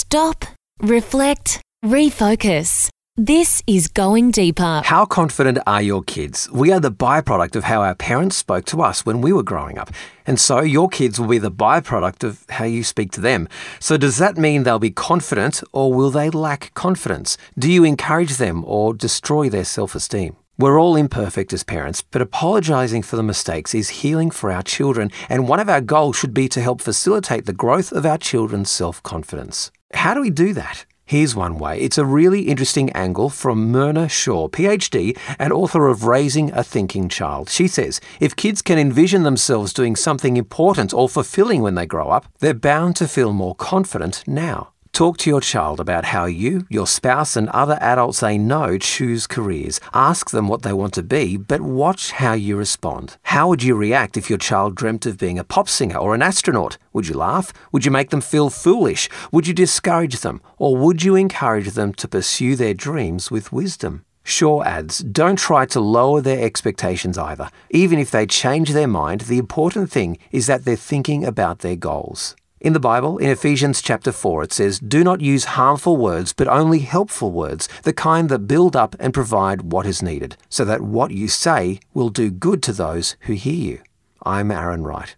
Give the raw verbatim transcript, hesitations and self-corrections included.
Stop, reflect, refocus. This is Going Deeper. How confident are your kids? We are the byproduct of how our parents spoke to us when we were growing up. And so your kids will be the byproduct of how you speak to them. So does that mean they'll be confident or will they lack confidence? Do you encourage them or destroy their self-esteem? We're all imperfect as parents, but apologising for the mistakes is healing for our children, and one of our goals should be to help facilitate the growth of our children's self-confidence. How do we do that? Here's one way. It's a really interesting angle from Myrna Shaw, P H D and author of Raising a Thinking Child. She says, if kids can envision themselves doing something important or fulfilling when they grow up, they're bound to feel more confident now. Talk to your child about how you, your spouse and other adults they know choose careers. Ask them what they want to be, but watch how you respond. How would you react if your child dreamt of being a pop singer or an astronaut? Would you laugh? Would you make them feel foolish? Would you discourage them? Or would you encourage them to pursue their dreams with wisdom? Shaw adds, don't try to lower their expectations either. Even if they change their mind, the important thing is that they're thinking about their goals. In the Bible, in Ephesians chapter four, it says, do not use harmful words, but only helpful words, the kind that build up and provide what is needed, so that what you say will do good to those who hear you. I'm Aaron Wright.